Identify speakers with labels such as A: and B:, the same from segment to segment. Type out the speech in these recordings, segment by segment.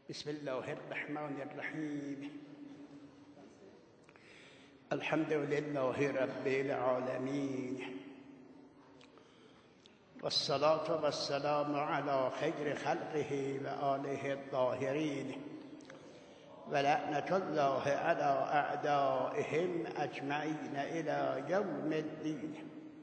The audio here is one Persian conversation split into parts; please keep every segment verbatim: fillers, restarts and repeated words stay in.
A: بسم الله الرحمن الرحیم. الحمد لله رب العالمین والصلاة والسلام على خیر خلقه و آله الطاهرین و لعنة الله على اعدائهم اجمعین الی یوم الدین.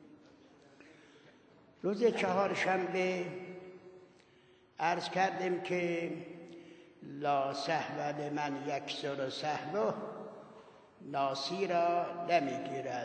A: روز چهارشنبه عرض کردیم که لا سهو لمن یکسر سهوه، ناسی را نمیگیرد.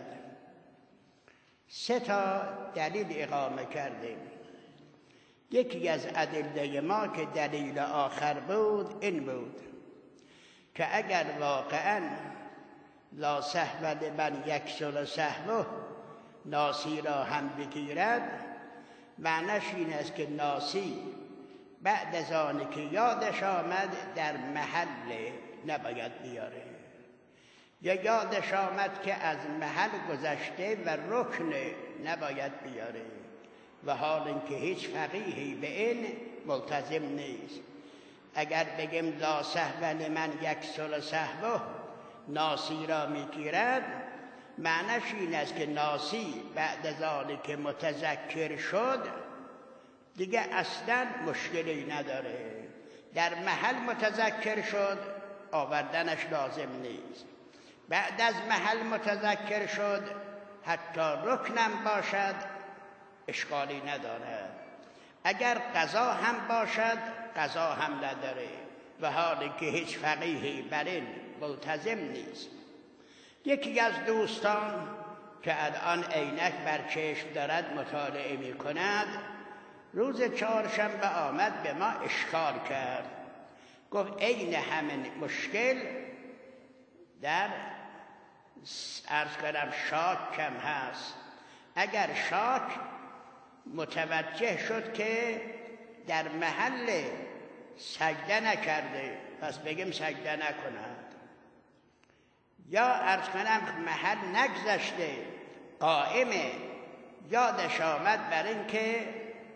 A: سه تا دلیل اقامه کردیم. یکی از ادله ما که دلیل آخر بود این بود که اگر واقعا لا سهو لمن یکسر سهوه ناسی را هم بگیرد، معنیش این است که ناسی بعد از آنی که یادش آمد در محل نباید بیاره، یا یادش آمد که از محل گذشته و رکن نباید بیاره، و حال اینکه هیچ فقیهی به این ملتزم نیست. اگر بگیم لا سهو لمن یکسر سهوه، ناسی را میگیرد، معنیش این است که ناسی بعد از آنی که متذکر شد دیگه اصلا مشکلی نداره. در محل متذکر شد، آوردنش لازم نیست. بعد از محل متذکر شد، حتی رکنم باشد اشکالی نداره. اگر قضا هم باشد قضا هم نداره، و حالی که هیچ فقیهی بر این ملتزم نیست. یکی از دوستان که الان عینک بر چشم دارد مطالعه می کند، روز چهارشنبه آمد به ما اشکال کرد. گفت عین همین مشکل در عرض کردم شاک کم هست. اگر شاک متوجه شد که در محل سجده نکرده، پس بگیم سجده نکند، یا عرض کنم محل نگذشته قائمه، یادش آمد بر این که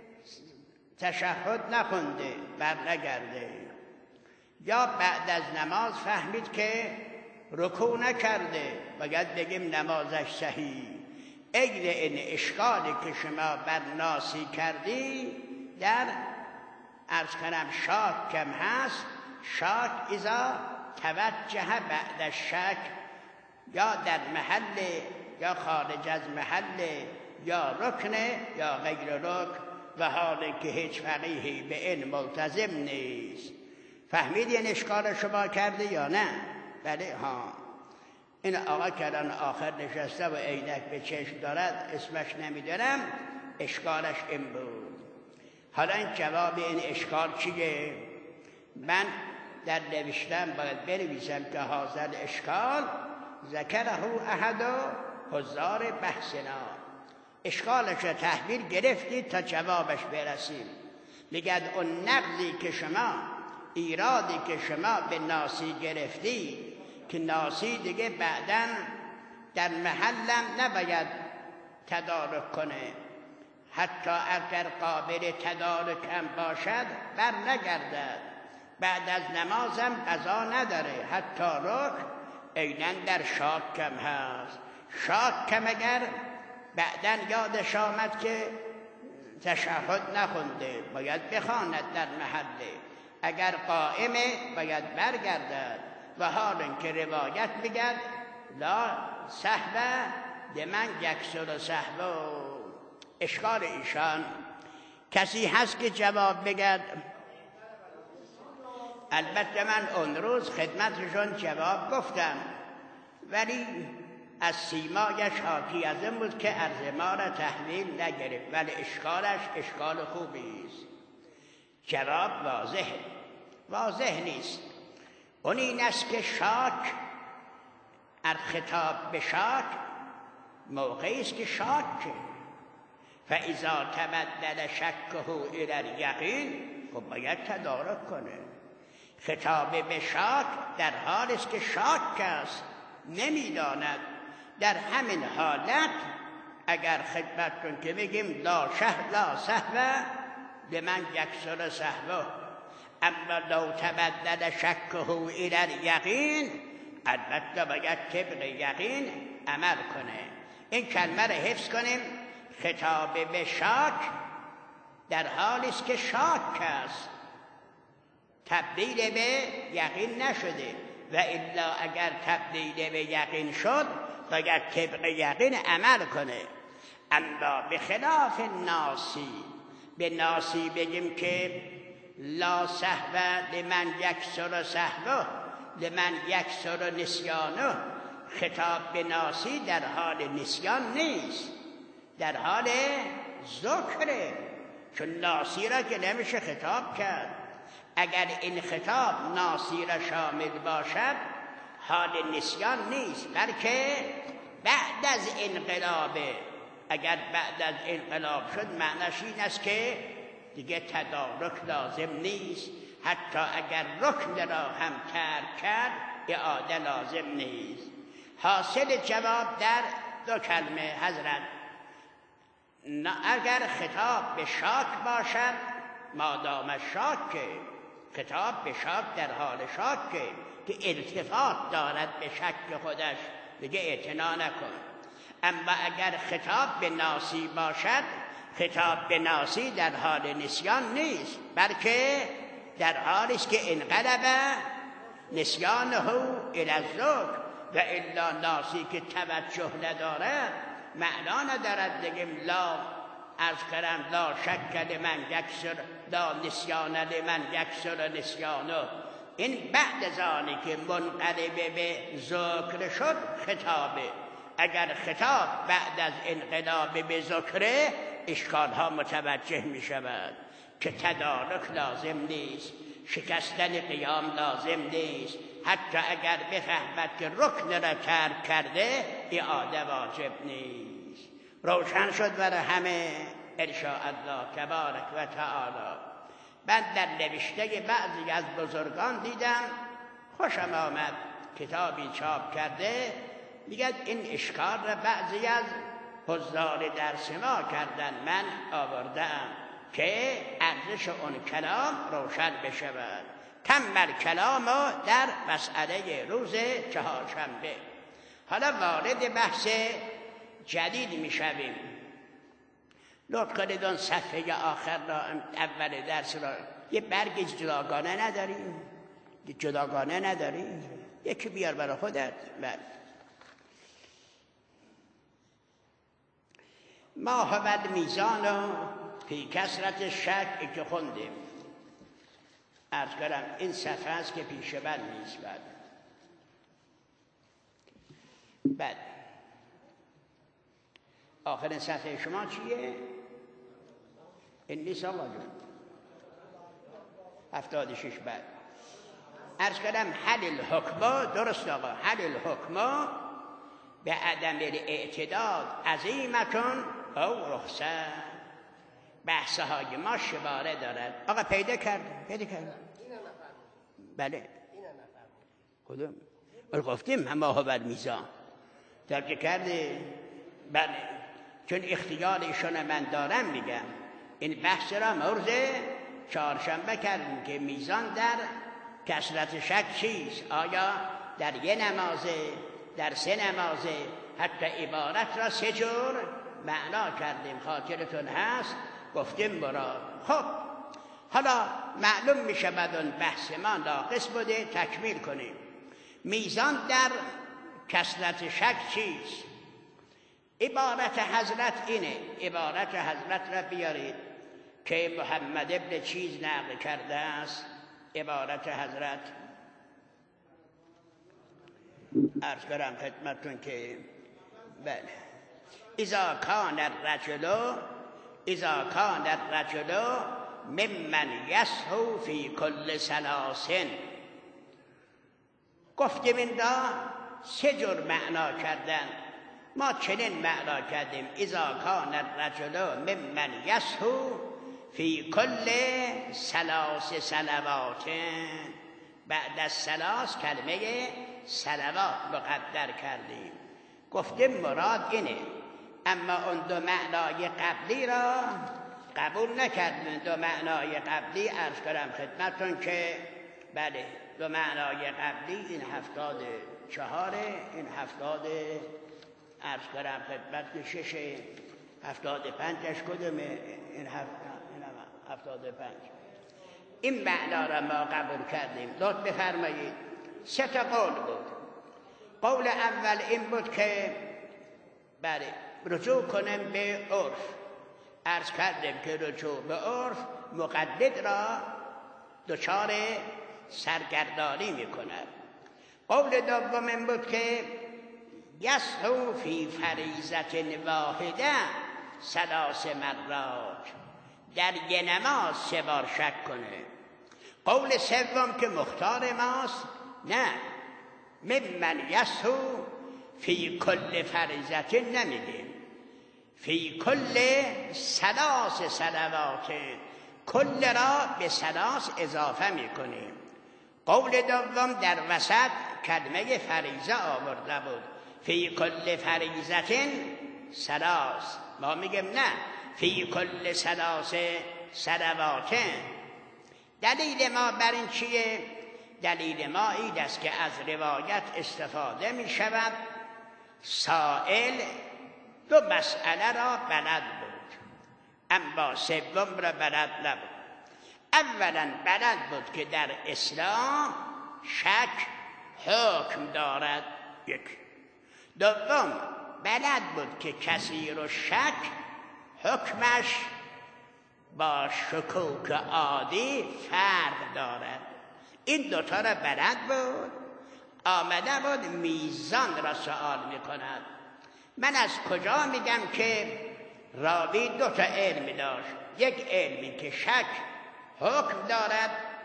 A: تشهد نخونده بر نگرده، یا بعد از نماز فهمید که رکوع نکرده، باید بگیم نمازش صحیح. عین این اشکالی که شما بر ناسی کردی در عرض کنم شاک کم هست. شاک اذا توجه بعد الشک، یا در محل یا خارج از محل، یا رکن یا غیر رکن، و حالی که هیچ فقیهی به این ملتزم نیست. فهمیدی این اشکال شما کرده یا نه؟ بله ها. این آقا که الان آخر نشسته و عینک به چشم دارد، اسمش نمیدارم، اشکالش این بود. حالا این جواب این اشکال چیه؟ من در نوشتم باید بنویسم که حاصل اشکال ذکره احد حضار بحثنا. اشکالش رو تحویل گرفتید تا جوابش برسیم. میگد اون نقضی که شما، ایرادی که شما به ناسی گرفتی، که ناسی دیگه بعداً در محلم نباید تدارک کنه، حتی اگر قابل تدارک هم باشد بر نگردد، بعد از نمازم قضا نداره، حتی رکن عیناً در شاک کم هست. شاک کم اگر بعداً یادش آمد که تشهد نخونده، باید بخواند در محله. اگر قائمه باید برگردد، و حال اینکه روایت میگد لا سهو لمن یکسر سهوه. اشکال ایشان کسی هست که جواب بگد؟ البته من اون روز خدمتشون جواب گفتم، ولی از سیمایش حاکی از این بود که عرض ما را تحویل نگرفت، ولی اشکالش اشکال خوبی است. جواب واضح واضح نیست. اون این است که شاک، الخطاب به شاک موقعی است که شاک فاذا تبدل شکه الی الیقین، خب باید تدارک کنه. خطاب به شاک در حال است که شاک است، نمیداند. در همین حالت اگر خدمت کن که بگیم لا شه لا سهو به من یکسر سهوه، اما لو تبدل شکه الی الیقین، البته باید طبق یقین عمل کنه. این کلمه رو حفظ کنیم. خطاب به شاک در حالی است که شاک است، تبدیل به یقین نشده، و الا اگر تبدیل به یقین شد باید طبق یقین عمل کنه. اما به خلاف ناسی، به ناسی بگیم که لا سهو لمن یکسر سهوه لمن یکسر نسیانه، خطاب به ناسی در حال نسیان نیست، در حال ذکره، چون ناسی را که نمیشه خطاب کرد. اگر این خطاب ناسی را شامل باشد حال نسیان نیست، بلکه بعد از انقلابه. اگر بعد از انقلاب شد معنیش این است که دیگه تدارک لازم نیست، حتی اگر رکن را هم ترک کرد اعاده لازم نیست. حاصل جواب در دو کلمه حضرت، اگر خطاب به شاک باشد، مادام شاکه، خطاب به شاک در حال شاکه که التفات دارد به شک خودش، دیگه اعتنا نکن. اما اگر خطاب به ناسی باشد، خطاب به ناسی در حال نسیان نیست، بلکه در حالی است که انقلب نسیانه الی الذکر، و الا ناسی که توجه ندارد معنا ندارد. بگیم لا از کرم لا شک لمن یکسر لا نسیان لمن یکسر نسیانه، این بعد از آنی که منقلب به ذکر شد خطابه. اگر خطاب بعد از انقلاب به ذکره، اشکالها متوجه می شود که تدارک لازم نیست، شکستن قیام لازم نیست، حتی اگر بفهمد که رکن را ترک کرده اعاده واجب نیست. روشن شد برای همه انشاءالله تبارک و تعالی. بعد در نوشته بعضی از بزرگان دیدم، خوشم آمد، کتابی چاپ کرده، میگه این اشکال را بعضی از حضار درس ما کردن، من آوردم که ارزش اون کلام روشن بشود. کمل کلام در مسئله روز چهارشنبه. حالا وارد بحث جدید میشویم. لطف کنید اون صفحه آخر را، اول درس را، یه برگ جداگانه نداریم؟ جداگانه نداریم؟ یکی بیار برای خودت. بله. ما هو المیزان فی کثرت شک که خوندیم. عرض کردم این صفحه است که پیش من نیست. بعد بعد آخر صفحه شما چیه؟ این نیست آقا جون. هفتاد و شش. بعد عرض کردم حل الحکم، درست آقا، حل الحکم به عدم الاعتداد عظیمتون او رخصت. بحثه های ما شباره دارد. آقا پیدا کرد پیدا کرد بله کدوم؟ گفتیم همه ها بر میزان ترک کرده. بله، چون اختیار ایشون من دارم میگم. این بحث را مورد چهارشنبه کردیم که میزان در کثرت شک چیست. آیا در یه نمازه، در سه نمازه، حتی عبارت را سه جور معنا کردیم، خاطرتون هست؟ گفتیم مراد. خب حالا معلوم می شود اون بحث ما ناقص بوده، تکمیل کنیم. میزان در کثرت شک چیست؟ عبارت حضرت اینه، عبارت حضرت را بیارید که محمد ابن چیز نقل کرده است. عبارت حضرت عرض کنم خدمتون که بله، اذا کان الرجل اذا کان الرجل ممن یسهو فی کل ثلاثین. گفتیم این را سه جور معنا کردن. ما چنین معنا کردیم اذا کان الرجل ممن یسهو فی کل ثلاث صلوات. بعد از ثلاث کلمه صلوات مقدر کردیم. گفتیم مراد اینه. اما اون دو معنای قبلی را قبول نکردن دو معنای قبلی. عرض کنم خدمتون که بله دو معنای قبلی این هفتاد چهاره، این هفتاد عرض کنم خدمت که شش، هفتاد پنجش کدومه؟ این هفتاد پنج. این معنا را ما قبول کردیم. لطف بفرمایید. سه تا قول بود. قول اول این بود که بله رجوع کنیم به عرف. عرض کردیم که رجوع به عرف مقلد را دچار سرگردانی میکند. قول دوم این بود که یسهو فی فریضة واحده ثلاث مرات، در یه نماز سه بار شک کنه. قول سوم که مختار ماست، نه ممن یسهو فی کل فریضة نمیگیم، فی کل ثلاث صلوات، کل را به ثلاث اضافه میکنیم. قول دوم در وسط کلمه فریضه آورده بود، فی کل فریضة ثلاث. ما میگیم نه، فی کل ثلاث صلوات. دلیل ما بر این چیه؟ دلیل ما این است که از روایت استفاده می شود سائل دو مسئله را بلد بود، اما سوم را بلد نبود. اولا بلد بود که در اسلام شک حکم دارد، یک. دوم بلد بود که کثیر و شک حکمش با شکوک عادی فرق دارد. این دوتا را بلد بود. آمده بود میزان را سوال می کند. من از کجا میگم که راوی دوتا علم داشت؟ یک علمی که شک حکم دارد،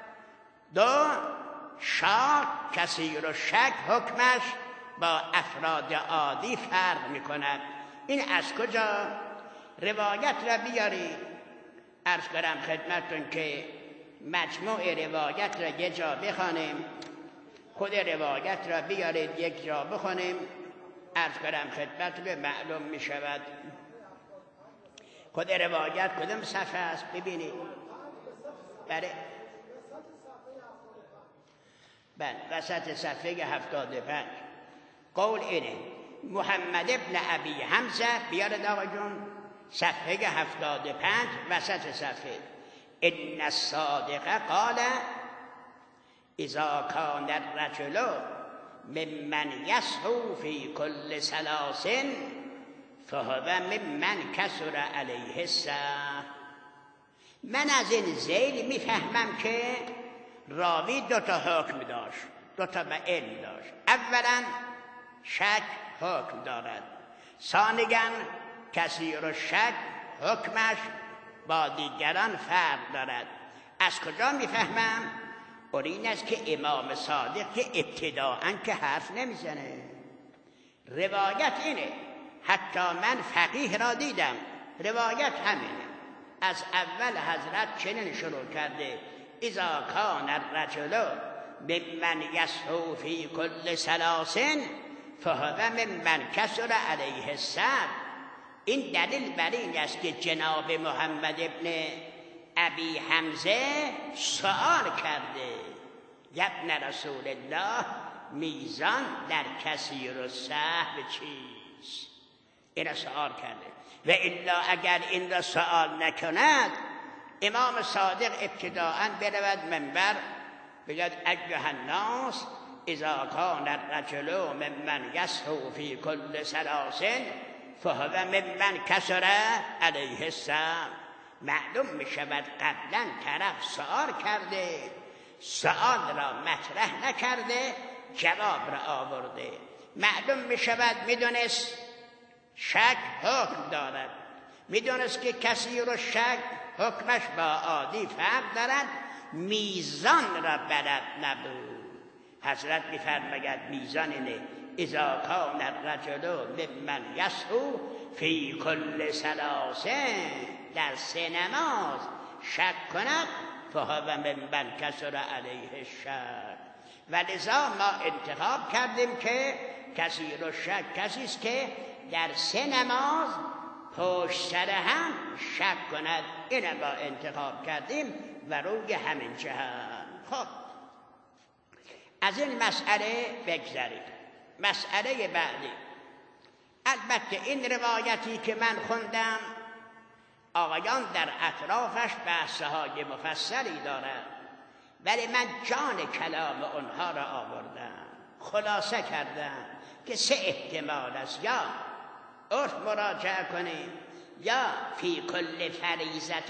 A: دو شک کثیر و شک حکمش با افراد عادی فرق می کند. این از کجا؟ روایت را بیارید. عرض کنم خدمتون که مجموع روایت را یک جا بخوانیم، خود روایت را بیارید یک جا بخونیم. عرض کنم خدمت به معلوم می شود. خود روایت کدام صفحه است ببینید. بله بله وسط صفحه هفتاد و پنج. قول اینه محمد ابن ابی حمزه، بیارد آقا جون، صفحه هفتاد و پنج وسط صفحه. ان الصادق قال اذا كان الرجل ممن يسهو في كل ثلاث فهو ممن كثر عليه السهو. من از این ذیل میفهمم که راوی دو تا حکم داشت، دو تا به علم داشت. اولا شک حکم دارد، ثانیاً کثیر و شک حکمش با دیگران فرق دارد. از کجا میفهمم؟ این است که امام صادق که ابتداءً که حرف نمیزنه. روایت اینه، حتی من فقیه را دیدم، روایت همینه. از اول حضرت چنین شروع کرده اذا کان الرجل ممن یسهو فی کل ثلاث فهو ممن کثر علیه السهو. این دلیل بر این است که جناب محمد ابن ابی حمزه سوال کرده ابن رسول الله میزان در کثیر و سهو چیست؟ این را سوال کرده. و الا اگر این را سوال نکند امام صادق ابتداءً برود منبر بگد ایها الناس اذا کان الرجل ممن یسهو فی کل ثلاث فهو ممن کثر علیه السهو. معلوم می شود قبلا طرف سوال کرده، سوال را مطرح نکرده، جواب را آورده. معلوم می شود میدونست شک حکم دارد، میدونست که کثیر و شک حکمش با عادی فرق دارد، میزان را بلد نبود. حضرت میفرماید میزان اینه اذا کان الرجل ممن یسهو فی کل ثلاث، در سه نماز شک کند فهو ممن کثر علیه الشک. ولذا ما انتخاب کردیم که کثیر و شک کسی است که در سه نماز پشت سر هم شک کند این ما انتخاب کردیم و روی همین جهت. خب از این مسئله بگذریم. مسئله بعدی، البته این روایتی که من خوندم آقایان در اطرافش بحث‌های مفصلی دارند، ولی من جان کلام اونها را آوردم، خلاصه کردم که سه احتمال است: یا عرف مراجعه کنیم، یا فی کل فریضت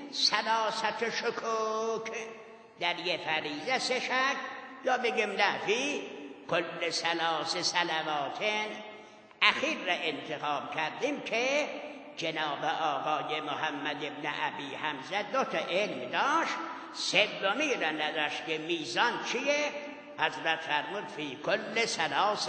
A: ثلاثه شکوک، در یه فریضه سه شک، یا بگیم نه فی کل ثلاث صلوات. اخیر را انتخاب کردیم که جناب آقای محمد ابن ابی حمزه دو تا علم داشت، سومی را نداشت که میزان چیه؟ حضرت فرمود فی کل ثلاث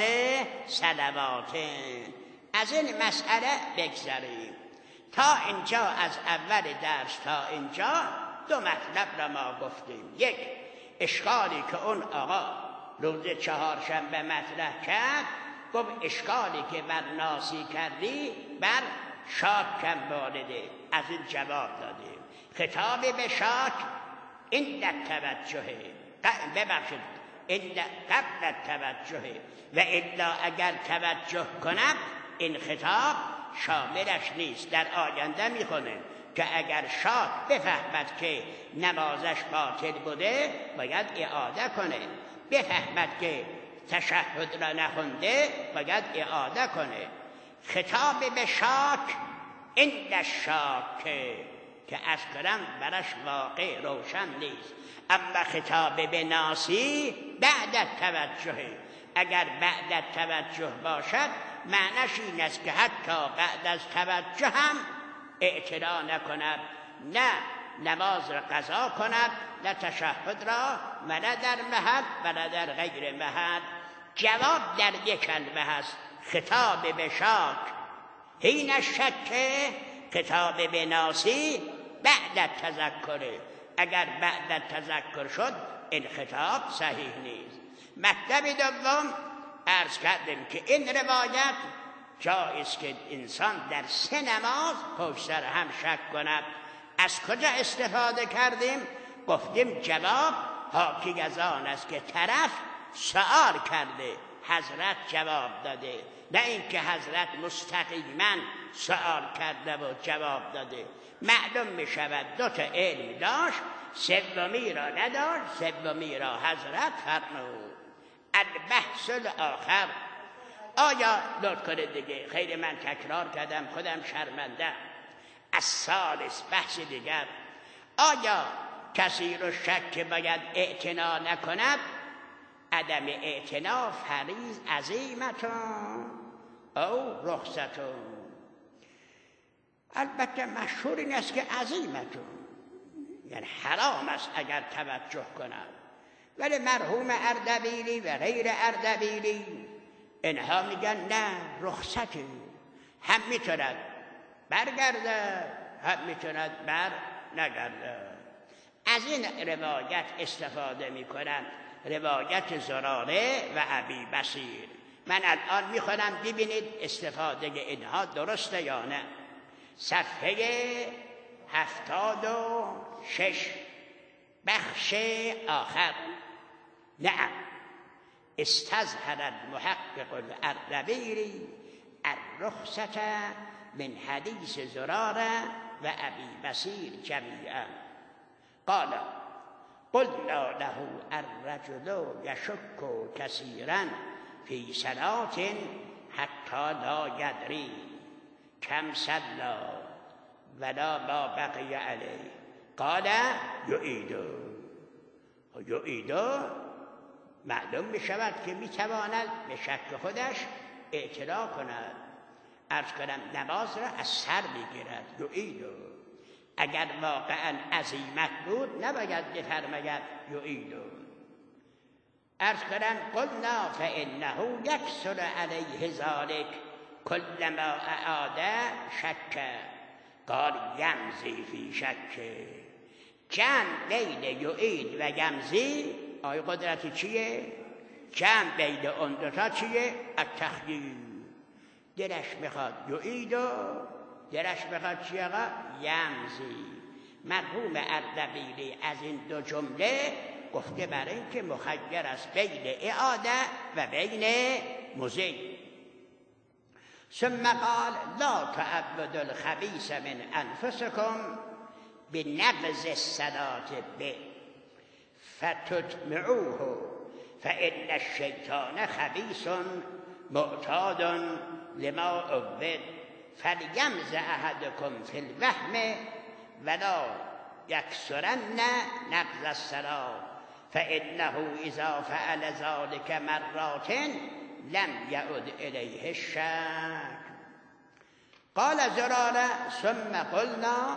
A: صلوات. از این مسئله بگذریم. تا اینجا از اول درس تا اینجا دو مطلب را ما گفتیم. یک، اشکالی که اون آقا روز چهارشنبه مطرح کرد، گفت اشکالی که بر ناسی کردی بر شاک کم وارده. از این جواب دادیم. خطاب به شاک این در توجهه، ببخشید این قبل توجهه، و الا اگر توجه کنم این خطاب شاملش نیست. در آینده میخونه که اگر شاک بفهمد که نمازش باطل بوده باید اعاده کنه، بفهمد که تشهد را نخونده باید اعاده کنه. خطاب به شاک این شاک که از کرم برش واقع روشن نیست. اما خطاب به ناسی بعد توجه، اگر بعد توجه باشد معنیش این است که حتی بعد از توجه هم اعتنا نکند، نه نماز را قضا کند، نه تشهد را، و نه در محل و نه در غیر محل. جواب در یک کلمه هست: خطاب به شاک حین شک، خطاب به ناسی بعد تذکره. اگر بعد تذکر شد این خطاب صحیح نیست. مطلب دوم عرض کردیم که این روایت جایز که انسان در سه نماز پشت سر هم شک کند. از کجا استفاده کردیم؟ گفتیم جواب حاکی از آن است که طرف سؤال کرده، حضرت جواب داده، نه اینکه حضرت مستقیما سؤال کرده و جواب داده. معلوم می شود دو تا علم داشت، سومی را نداشت، سومی را حضرت فرمود. البحث الاخر، آیا لطف کنید دیگه، خیلی من تکرار کردم خودم شرمنده. از ثالث بحث دیگر، آیا کسی رو شک باید اعتنا نکند؟ عدم اعتنا فریض عظیمتون او رخصتون. البته مشهور این است که عظیمتون یعنی حرام است اگر توجه کند، ولی مرحوم اردبیلی و غیر اردبیلی اینها میگن نه رخصتی، هم میتوند برگرده هم میتوند بر نگرده. از این روایت استفاده میکنند، روایت زراره و ابی بصیر. من الان میخونم ببینید استفاده اینها درسته یا نه. صفحه هفتاد و شش بخش آخر. نعم استظهر المحقق الاردبیلی الرخصة من حدیث زراره و ابی بصیر جمیعا. قال قلنا له الرجل يشك كثيرا في صلاة حتى لا يدري كم صلى ولا ما بقي عليه قال يعيد. يعيد معلوم می شود که می تواند به شک خودش اعتراف کند. عرض کنم نماز را از سر می گیرد. یعید. اگر واقعا عزیمت بود نباید بفرماید یعید. عرض کنم قلنا فانه یکثر علیه ذلک کلما اعاد شک. قال یمزی فی شک. جمع بین یعید و یمزی آیا قدرتی چیه؟ جمع بین اون دوتا چیه؟ التخییر. دلش میخواد یعید و درش بخواد چی آقا؟ یمزی. مرحوم اردبیلی از این دو جمله گفته برای اینکه مخیر است بین اعاده و بین مزی. ثم قال لا تعبدوا الخبیث من انفسکم بنقض الصلاة به فتطمعوه فإن الشیطان خبیث معتاد لما عبد فلیمز احدکم فی الوهم ولا یکسرن نقض الصلاة فإنه اذا فعل ذلك مرات لم یعد الیه الشک. قال زراره ثم قلنا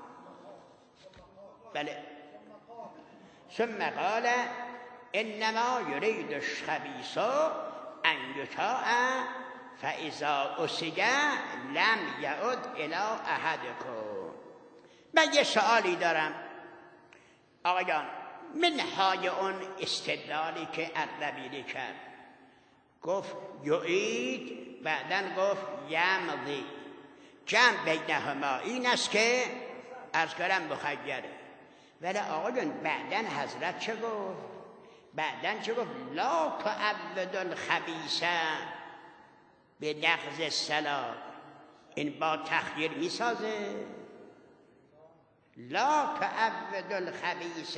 A: بله ثم قال انما يريد الخبيث ان يطاع فاذا اسج لم يعد الى احدكم. من یه سوالی دارم آقایان، منهای اون استدلالی که اردبیلی کرد، گفت یعید بعدن گفت یمضی، جمع بینهما این است که از کلم مخیره. ولی آقایان بعدن حضرت چه گفت؟ بعدن چه گفت؟ لا تعبدوا الخبیث به نقض الصلاة. این با تخییر می سازه؟ لا تعبدوا الخبیث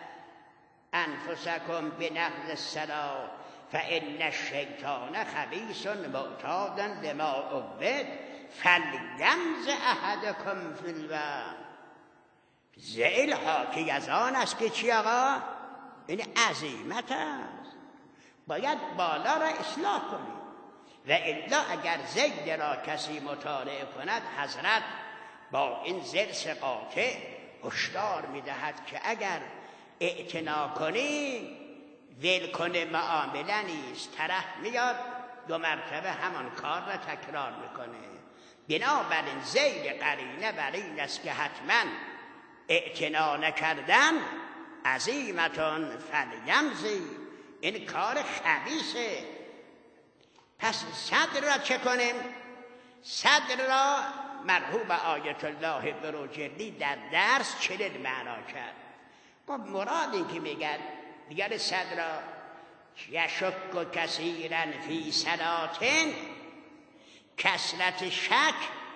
A: انفسکم به نقض الصلاة فإن الشیطان خبیث معتاد لما عبد فلیمز احدکم فی الوهم. زیل حاکی از آن است که چی آقا؟ این عظیمت است، باید بالا را اصلاح کنید. و الا اگر زید را کسی مطالعه کند، حضرت با این ضرس قاطع هشدار میدهد که اگر اعتنا کنی ول کنه معامله نیست، طرف میاد دو مرتبه همان کار را تکرار میکنه. بنابراین زید قرینه بر این است که حتما اعتنا نکردن عظیمتون فلیمزی، این کار خبیثه. پس صدر را چه کنیم؟ صدر را مرحوم آیت الله بروجردی در درس چنین معنا کرد. گفت مراد این که میگن دیگر صدر را یشک و کثیرا فی صلاتن، کثرت شک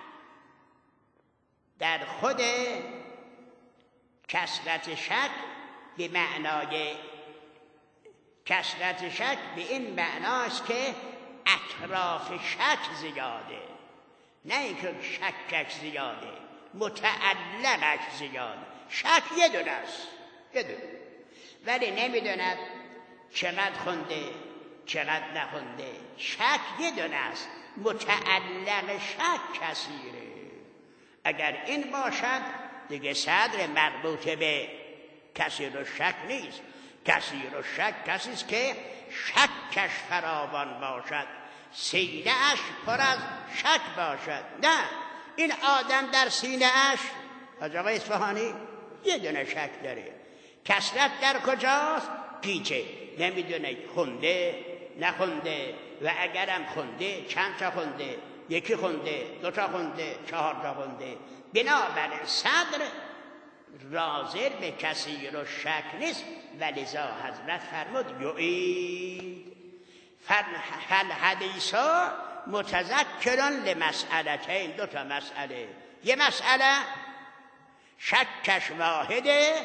A: در خود، کثرت شک به معنای کثرت شک به این معناست که اطراف شک زیاده، نه اینکه شکش زیاده، متعلقش زیاده. شک یه دونه است، یه دونه، ولی نمیدوند چقدر خونده چقدر نخونده. شک یه دونه است، متعلق شک کثیره. اگر این باشد دیگه صدر مربوط به کثیر و شک نیست. کثیر و شک کسی است که شکش فراوان باشد، سینه اش پر از شک باشد. نه، این آدم در سینه اش از آقای اصفهانی یه دونه شک داره. کثرت در کجاست؟ پیچه، نمیدونه خونده نخونده، و اگرم خونده چند تا خونده، یکی خونده، دو تا خونده، چهار تا خونده. بنابراین صدر راضر به کثیر و شک نیست، ولذا حضرت فرمود یعید فالحدیث متذکران لمسئلتین، دو تا مسئله. یه مسئله شکش واحده،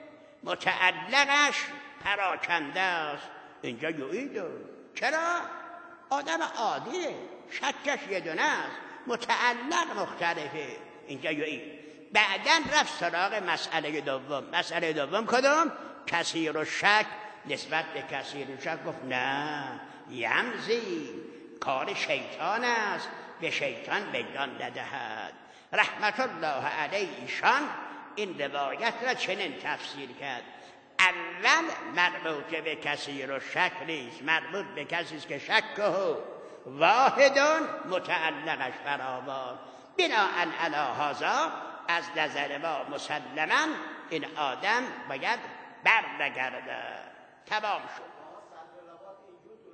A: متعلقش پراکنده است، اینجا یعید. چرا؟ آدم عادیه، شکش یه دونه است، متعلق مختلفه، اینجا یعید. بعدن رفت سراغ مسئله دوم. مسئله دوم کدوم؟ کثیر و شک. نسبت به کثیر و شک گفت نه، یمزی، کار شیطان است، به شیطان میدان ندهد. رحمت الله علیه ایشان این روایت را چنین تفسیر کرد: اول مربوط به کثیر و شک نیست، مربوط به کسی است که شکه واحدون متعلقش فراوان. بناء علی هذا از نظر ما مسلما این آدم باید بر نگردد. تمام شد.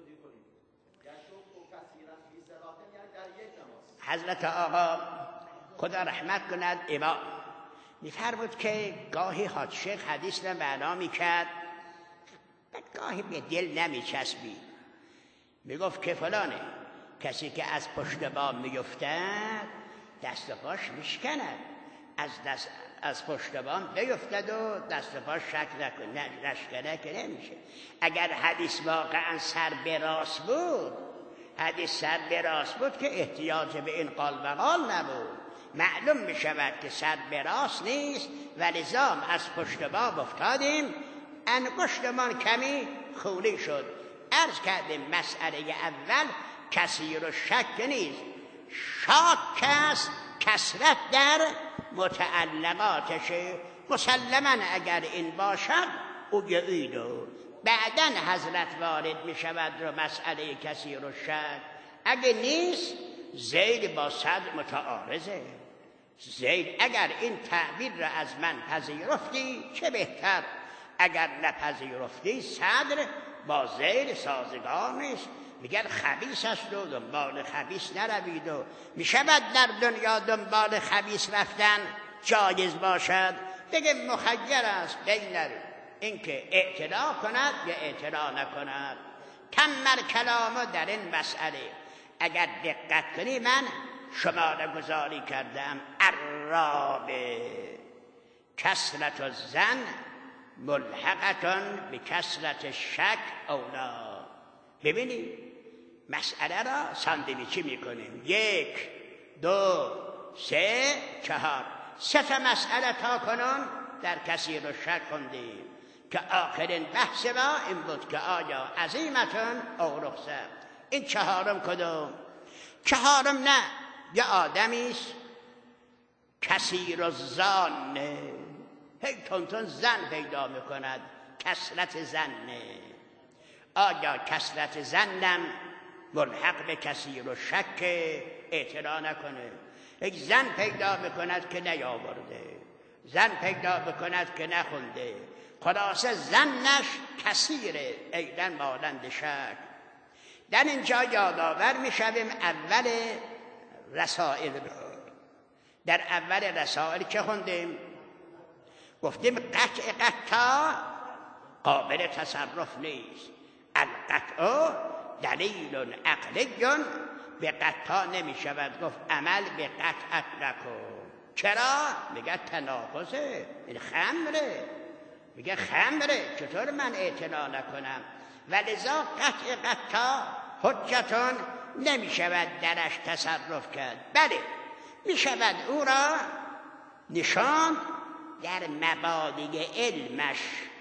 A: حضرت آقا خدا رحمت کند امام میفرمود که گاهی حاج شیخ حدیث را معنا میکرد و گاهی به دل نمیچسبید. میگفت که فلانه کسی که از پشت بام میافتد دست و پاش میشکند، از دست از پشت بام بیفتد و دست و پاش شک نشکنه که نمیشه. اگر حدیث واقعا سر به راست بود، حدیث سر به راست بود که احتیاج به این قال و قال نبود. معلوم می شود که سر به راست نیست و لزام از پشت بام افتادیم، انگشتمان کمی خولی شد. عرض کردیم مسئله اول کثیر و شک نیست، شاک است کثرت در متعلقاتشه. مسلما اگر این باشد او یعیدو. بعدن حضرت وارد می شود رو مسئله کثیر و شک. اگه نیست زید با صدر متعارضه. زید اگر این تعبیر را از من پذیرفتی چه بهتر، اگر نپذیرفتی صدر با زید سازگار نیست. میگن خبیث است و دنبال خبیث نروید. و میشود در دنیا دنبال خبیث رفتن جایز باشد؟ بگه مخیر است بین اینکه اعتنا کند یا اعتنا نکند. تمر کلامو در این مسئله اگر دقت کنی من شماره گذاری کردم. الرابع کثرت الظن ملحقتون به کثرت شک اولا. ببینید مسئله را ساندویچی میکنیم. یک دو سه چهار سه تا مسئله تا کنون در کثیر و شک خوندیم که آخرین بحث ما این بود که آیا عزیمتون او رخصت. این چهارم کدوم؟ چهارم نه یه آدمیست کثیر الظن، هی تونتون زن پیدا میکند، کثرت زنه. آیا کثرت زنم ملحق به کثیر و شک اعتراض نکنه؟ یک زن پیدا میکند که نیاورده، زن پیدا میکند که نخونده، خلاصه زنش کثیره ایدن مانند شک. در اینجا یادآور میشویم اول رسائل. در اول رسائل چه خوندیم؟ گفتیم قطع قطع قابل تصرف نیست. القطع دلیل عقلی به قطع نمی شود گفت عمل به قطعت نکن. چرا؟ میگه تناقضه، این خمره. میگه خمره چطور من اعتنا نکنم؟ ولذا قطع قطع حجتون نمی شود درش تصرف کرد. بله می شود او را نشان در مبادی علمش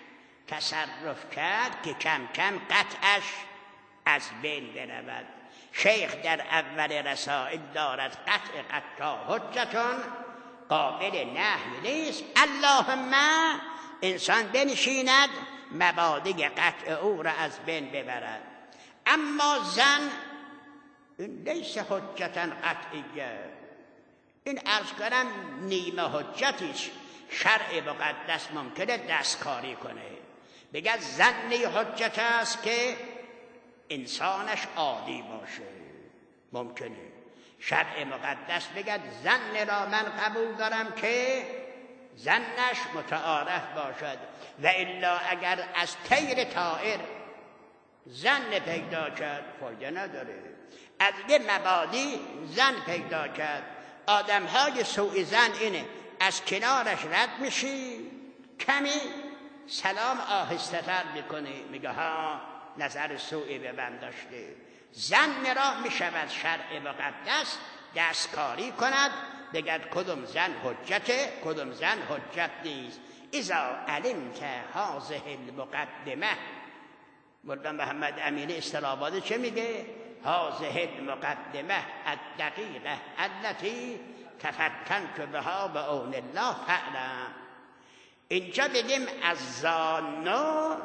A: تصرف کرد که کم کم قطعش از بین برود. شیخ در اول رسائل دارد قطع قطع حجتون قابل نهی نیست، اللهم انسان بنشیند مبادی قطع او را از بین ببرد. اما زن این لیس حجتا قطعیه، این عرض کنم نیمه حجتیش. شرع مقدس ممکنه دستکاری کنه، بگه زنی حجت است که انسانش عادی باشه، ممکنه شرع مقدس بگه زن را من قبول دارم که زنش متعارف باشد. و الا اگر از طیر طائر زن پیدا کرد فایده نداره. از یه مبادی زن پیدا کرد، آدم های سوء زن اینه از کنارش رد میشی کمی سلام آهسته تر میکنی، میگه ها نظر سوئی به من داشته. زن را میشود شرع مقدس دستکاری کند، بگد کدوم زن حجته کدوم زن حجت نیست. اذا علمت هذه المقدمه، مولانا محمد امینی استرابادی چه میگه؟ هذه المقدمه الدقیقه التي تفتنت بها بعون الله فعلا. اینجا بگیم الظان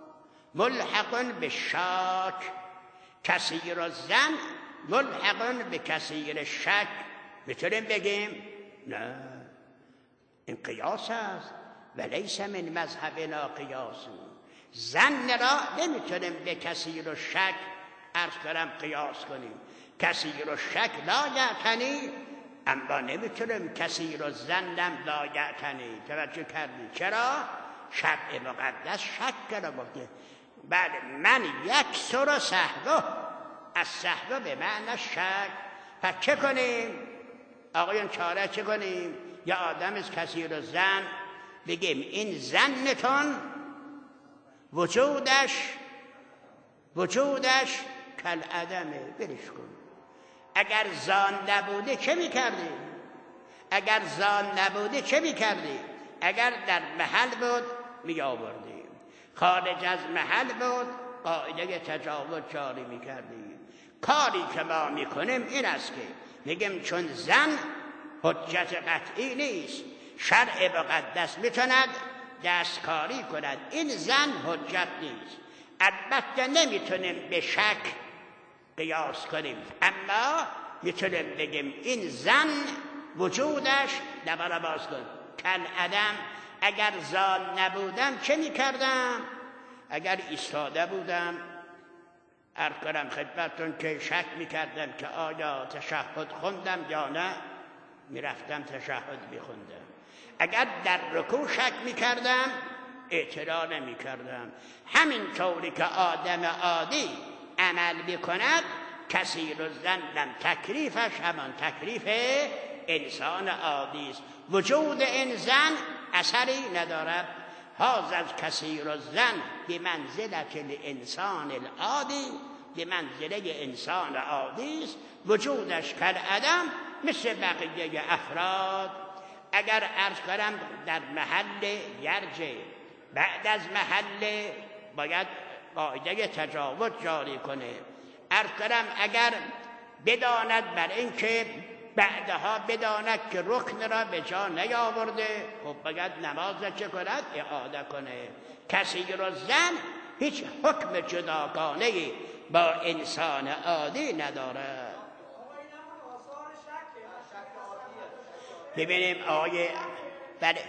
A: ملحق به شک، کثیر الظن ملحق به کثیر شک. میتونیم بگیم نه این قیاس است و لیس من مذهبنا قیاس. زن را نمیتونیم به کثیر و شک عرض کنم قیاس کنیم. کثیر و شک لا یعنی اما نمیتونم کسی رو زنم لا یعتنی. توجه کردی چرا؟ شرع مقدس شک را گفته. بله من یک سر سهو، از سهو به معنی شک. پس چه کنیم؟ آقایان چاره چه کنیم؟ یا آدم از کسی رو زن بگیم این زنتون وجودش وجودش کل عدمه، برش کن. اگر زان نبوده چه میکردی؟ اگر زان نبوده چه میکردی؟ اگر در محل بود می آوردیم، خارج از محل بود قاعده تجاوز جاری میکردیم. کاری که ما میکنیم این است که میگیم چون زن حجت قطعی نیست، شرع مقدس میتوند دستکاری کند، این زن حجت نیست. البته نمیتونیم به شک قیاس کنیم، اما میتونیم بگیم این زن وجودش دوباره باز کن کل عدم. اگر زال نبودم چه میکردم؟ اگر ایستاده بودم عرض کنم خدمتتون که شک میکردم که آیا تشهد خوندم یا نه، میرفتم تشهد میخوندم. اگر در رکوع شک میکردم اعتراض نمیکردم. همین طوری که آدم عادی عمل میکند کسی رو زنم تکلیفش همان تکلیف انسان عادی است. وجود این زن اثری ندارد. هاز از کسی رو زن به منزلت الانسان العادی، به منزله انسان عادی است. وجودش کل عدم مثل بقیه افراد. اگر عرض کنم در محل یرجه، بعد از محل باید قاعده تجاوز جاری کنه. عرض کنم اگر بداند بر این که بعدها بداند که رکن را به جا نیاورده، خب باید نماز چه کند؟ اعاده کنه. کسی رو زن هیچ حکم جداگانه‌ای با انسان عادی نداره. ببینیم آیه بله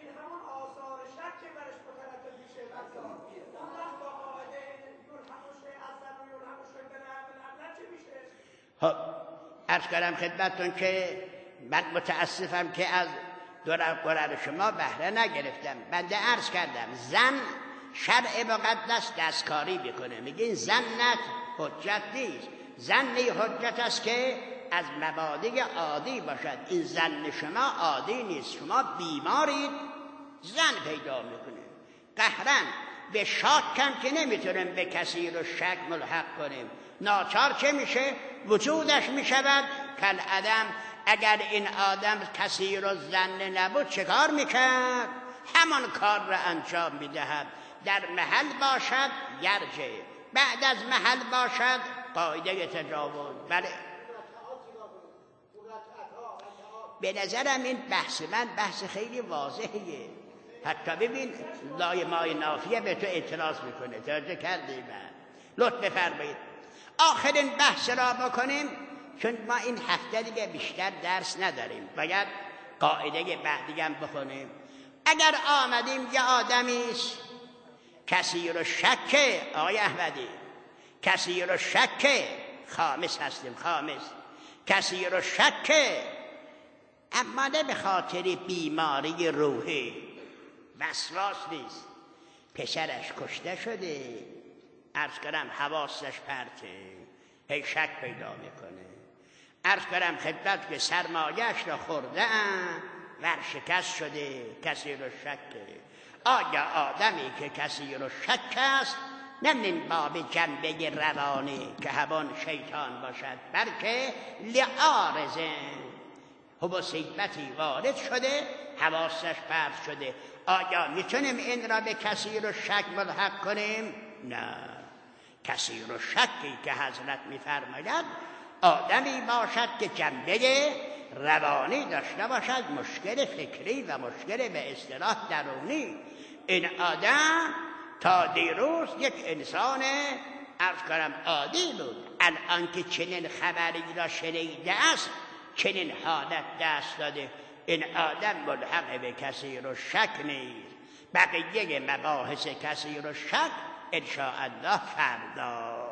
A: خب عرض کردم خدمتتون که من متاسفم که از قرآن شما بهره نگرفتم. بنده عرض کردم زن شرع مقدس دستکاری میکنه، میگه زنت حجت نیست. زن حجت است که از مبادی عادی باشد. این زن شما عادی نیست، شما بیمارید، زن پیدا میکنه. قهرن به شاکم که نمیتونیم به کسی رو شک ملحق کنیم. ناچار چه میشه؟ وجودش میشود کل عدم. اگر این آدم کسی رو زن نبود چه کار میکرد؟ همان کار را انجام میدهد. در محل باشد یرجه، بعد از محل باشد قاعده تجاوز. بله به نظرم این بحث من بحث خیلی واضحیه. حتی ببین لای مای نافیه به تو اعتراض میکنه. توجه کردی؟ من لطف فرمایید آخرین بحث را بکنیم، چون ما این هفته دیگه بیشتر درس نداریم، باید قاعده بعدی هم بخونیم. اگر آمدیم یه آدمیست کسی رو شکه، آقای احمدی کسی رو شکه، خامس هستیم خامس، کسی رو شکه اما نه به خاطر بیماری روحی، وسواس نیست، پسرش کشته شده، عرض کنم حواسش پرته، هی شک پیدا میکنه. عرض کنم خدمت که سرمایه‌اش را خورده ورشکست شده، کسی رو شکه. آیا آدمی که کسی رو شک است نمیم باب جنبه روانی که همون شیطان باشد، بلکه لعارضه مصیبتی وارد شده، حواسش پرت شده. آیا میتونیم این را به کسی رو شک ملحق کنیم؟ نه. کسی رو شکی که حضرت میفرماید آدمی باشد که جنبه روانی داشته باشد، مشکل فکری و مشکل به اصطلاح درونی. این آدم تا دیروز یک انسان عرض کنم عادی بود، الان که چنین خبری را شنیده است چنین حالت دست داده، این آدم ملحق به کسی رو شک نیست. بقیه مباحث کسی رو شک انشاءالله فردا